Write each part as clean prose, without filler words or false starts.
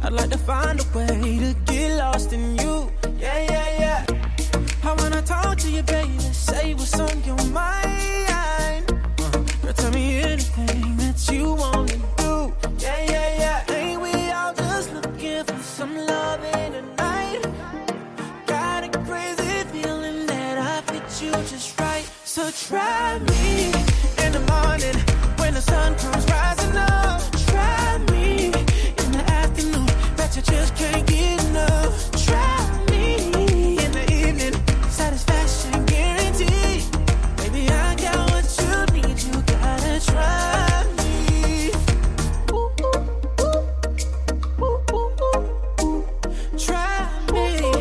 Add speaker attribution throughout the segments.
Speaker 1: I'd like to find a way to get lost in you. Yeah, yeah, yeah. I wanna talk to you, baby. Say what's on your mind. Girl, tell me anything that you wanna do. Yeah, yeah, yeah. Ain't we all just looking for some love in the night? Got a crazy feeling that I fit you just right. So try me in the morning when the sun comes rising up. Try me in the afternoon, bet you just can't get enough. Try me in the evening, satisfaction guaranteed. Baby, I got what you need, you gotta try me. Ooh, ooh, ooh. Ooh, ooh, ooh, ooh. Try me.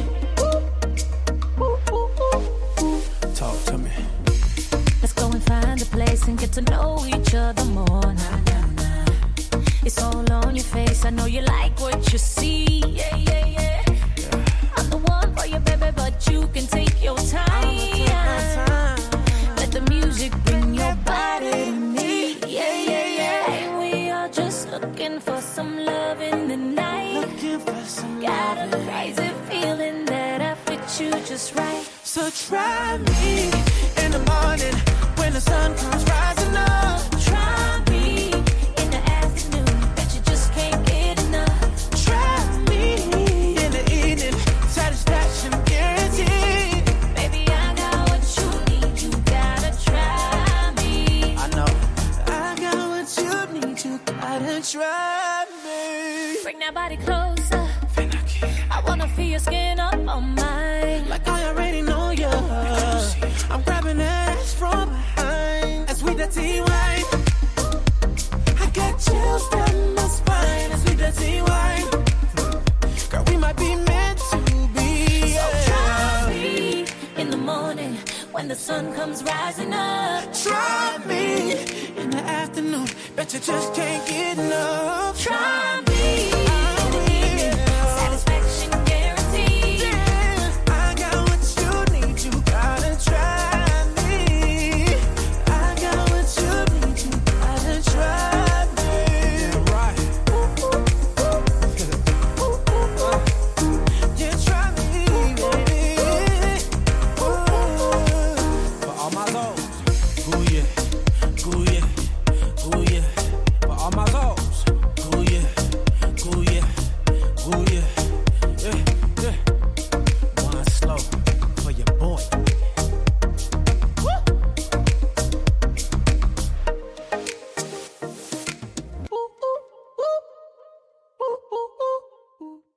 Speaker 1: Ooh, ooh, ooh, ooh. Talk to me.
Speaker 2: Let's go and find a place and get to know each other more. Nah, nah, nah. It's all on your face. I know you like what you see. Yeah, yeah, yeah. I'm the one for you, baby, but you can take your time. Let the music bring your body to me. Yeah, yeah, yeah. Ain't we all just looking for some love in the night?
Speaker 1: Looking for some
Speaker 2: Got
Speaker 1: love.
Speaker 2: a crazy feeling that I fit you just right.
Speaker 1: So try me in the morning when the sun comes rising up.
Speaker 2: Try me in the afternoon, bet you just can't get enough.
Speaker 1: Try me in the evening, satisfaction guaranteed.
Speaker 2: Baby, I got what you need, you gotta try me.
Speaker 1: I know. I got what you need, you gotta try me.
Speaker 2: Bring that body closer, I wanna feel your skin up on mine.
Speaker 1: Like I already know you. I'm grabbing that ass from behind. As we dirty wine, I got chills down my spine. As we dirty wine, girl, we might be meant to be.
Speaker 2: So try me in the morning when the sun comes rising up.
Speaker 1: Try me in the afternoon, bet you just can't get enough.
Speaker 2: Try